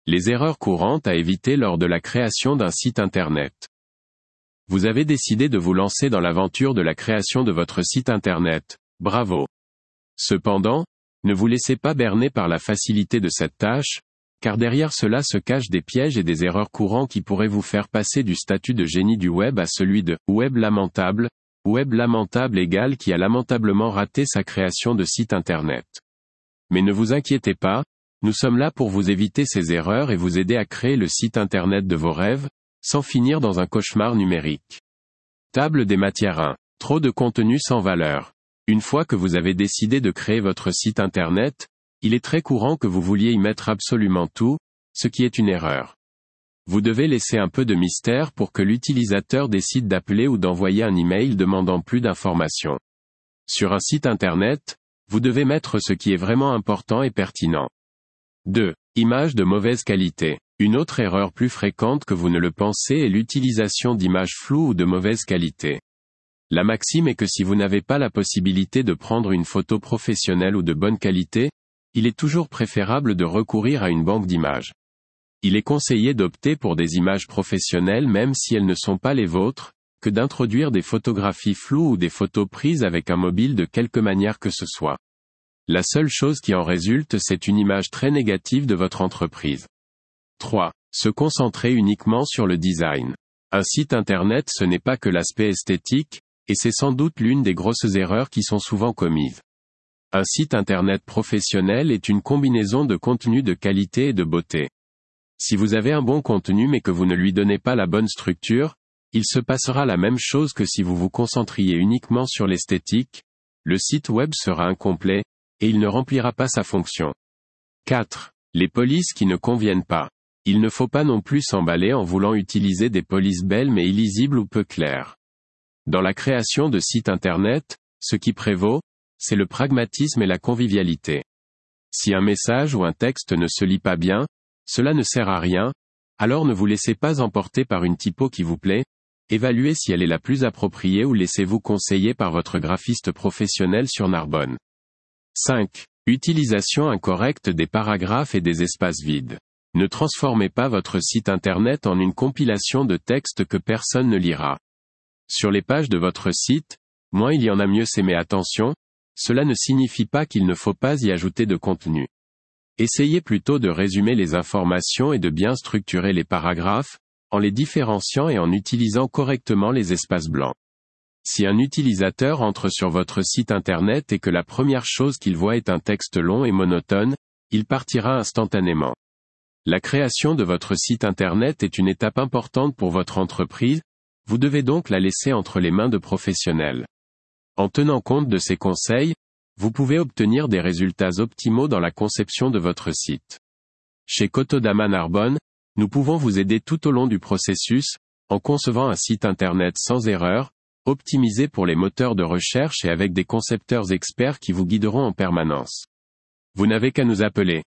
Les erreurs courantes à éviter lors de la création d'un site Internet. Vous avez décidé de vous lancer dans l'aventure de la création de votre site Internet. Bravo. Cependant, ne vous laissez pas berner par la facilité de cette tâche, car derrière cela se cachent des pièges et des erreurs courantes qui pourraient vous faire passer du statut de génie du web à celui de « web lamentable », égale qui a lamentablement raté sa création de site Internet. Mais ne vous inquiétez pas, nous sommes là pour vous éviter ces erreurs et vous aider à créer le site Internet de vos rêves, sans finir dans un cauchemar numérique. Table des matières 1. Trop de contenu sans valeur. Une fois que vous avez décidé de créer votre site Internet, il est très courant que vous vouliez y mettre absolument tout, ce qui est une erreur. Vous devez laisser un peu de mystère pour que l'utilisateur décide d'appeler ou d'envoyer un email demandant plus d'informations. Sur un site Internet, vous devez mettre ce qui est vraiment important et pertinent. 2. Images de mauvaise qualité. Une autre erreur plus fréquente que vous ne le pensez est l'utilisation d'images floues ou de mauvaise qualité. La maxime est que si vous n'avez pas la possibilité de prendre une photo professionnelle ou de bonne qualité, il est toujours préférable de recourir à une banque d'images. Il est conseillé d'opter pour des images professionnelles même si elles ne sont pas les vôtres, que d'introduire des photographies floues ou des photos prises avec un mobile de quelque manière que ce soit. La seule chose qui en résulte c'est une image très négative de votre entreprise. 3. Se concentrer uniquement sur le design. Un site Internet ce n'est pas que l'aspect esthétique, et c'est sans doute l'une des grosses erreurs qui sont souvent commises. Un site Internet professionnel est une combinaison de contenu de qualité et de beauté. Si vous avez un bon contenu mais que vous ne lui donnez pas la bonne structure, il se passera la même chose que si vous vous concentriez uniquement sur l'esthétique, le site web sera incomplet, et il ne remplira pas sa fonction. 4. Les polices qui ne conviennent pas. Il ne faut pas non plus s'emballer en voulant utiliser des polices belles mais illisibles ou peu claires. Dans la création de sites Internet, ce qui prévaut, c'est le pragmatisme et la convivialité. Si un message ou un texte ne se lit pas bien, cela ne sert à rien, alors ne vous laissez pas emporter par une typo qui vous plaît, évaluez si elle est la plus appropriée ou laissez-vous conseiller par votre graphiste professionnel sur Narbonne. 5. Utilisation incorrecte des paragraphes et des espaces vides. Ne transformez pas votre site Internet en une compilation de textes que personne ne lira. Sur les pages de votre site, moins il y en a mieux c'est mais attention, cela ne signifie pas qu'il ne faut pas y ajouter de contenu. Essayez plutôt de résumer les informations et de bien structurer les paragraphes, en les différenciant et en utilisant correctement les espaces blancs. Si un utilisateur entre sur votre site Internet et que la première chose qu'il voit est un texte long et monotone, il partira instantanément. La création de votre site Internet est une étape importante pour votre entreprise, vous devez donc la laisser entre les mains de professionnels. En tenant compte de ces conseils, vous pouvez obtenir des résultats optimaux dans la conception de votre site. Chez Cotodama Narbonne, nous pouvons vous aider tout au long du processus, en concevant un site Internet sans erreur, optimisé pour les moteurs de recherche et avec des concepteurs experts qui vous guideront en permanence. Vous n'avez qu'à nous appeler.